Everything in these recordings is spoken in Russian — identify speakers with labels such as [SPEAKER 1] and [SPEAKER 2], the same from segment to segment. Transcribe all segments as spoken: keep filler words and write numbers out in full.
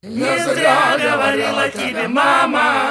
[SPEAKER 1] Не зря говорила тебе мама.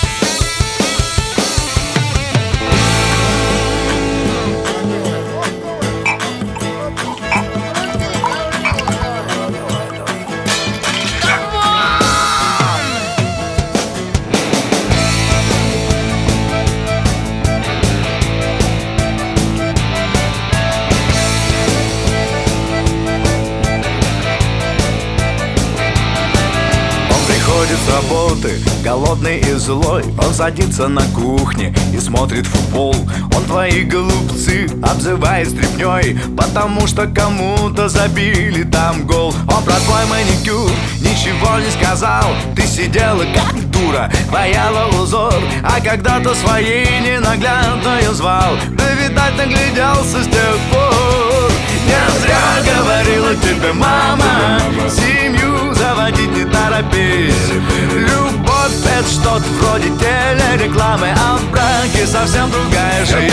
[SPEAKER 2] С работы, голодный и злой, он садится на кухне и смотрит футбол. Он твои голубцы обзывает стряпнёй, потому что кому-то забили там гол. Он про твой маникюр ничего не сказал. Ты сидела как дура, бояла узор, а когда-то своей ненаглядную звал. Да, видать, нагляделся с тех пор. Не зря говорила тебе мама, семью заводить не торопись. Любовь — это что-то вроде телерекламы, а в браке совсем другая жизнь.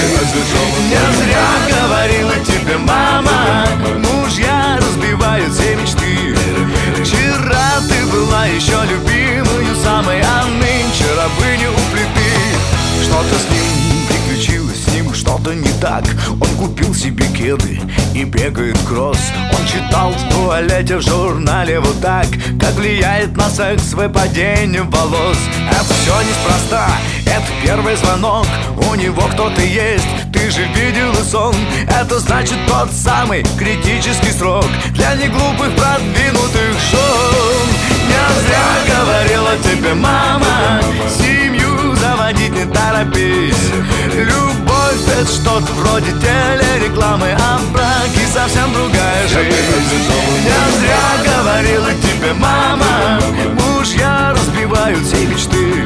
[SPEAKER 2] Не зря говорила тебе мама, мужья разбивают все мечты. Вчера ты была еще любимою самой, а нынче рабыня у плиты. Что-то с ним приключилось, с ним что-то не так. Он купил себе кеды и бегает кросс. Он читал в туалете в журнале вот так, как влияет на секс выпадение волос. Это все неспроста, это первый звонок. У него кто-то есть, ты же видела сон. Это значит тот самый критический срок для неглупых продвинутых жен. Не зря говорила тебе мама, семью заводить не торопись. Любовь — это что-то вроде телерекламы, а в браке совсем другая жизнь. Не зря говорила тебе мама, мужья разбивают все мечты.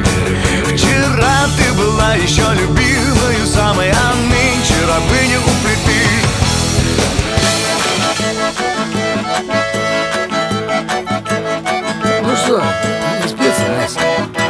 [SPEAKER 2] Вчера ты была еще любимою самой, а нынче рабыня у плиты.
[SPEAKER 1] Ну что, не спец,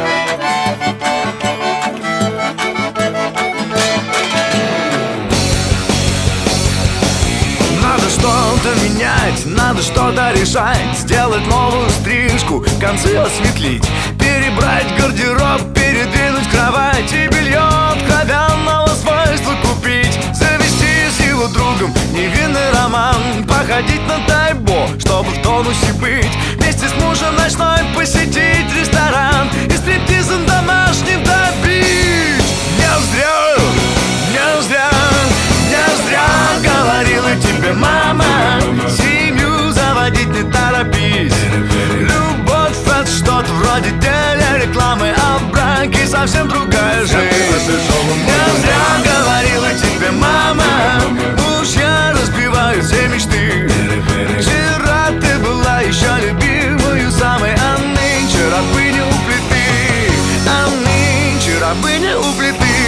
[SPEAKER 2] Что-то менять, надо что-то решать. Сделать новую стрижку, концы осветлить, перебрать гардероб, передвинуть кровать и белье откровенного свойства купить. Завести с его другом невинный роман, походить на тайбо, чтобы в тонусе быть. Вместе с мужем ночной посетить ресторан и стриптизом домашним добить. Не зря, не зря, не зря говорила тебе мама, семью заводить не торопись. Любовь — это что-то вроде телерекламы, а в браке совсем другая жизнь. Не зря говорила тебе мама, мужья разбивают все мечты. Вчера ты была еще любимою самой, а нынче рабыня у плиты. А нынче рабыня у плиты.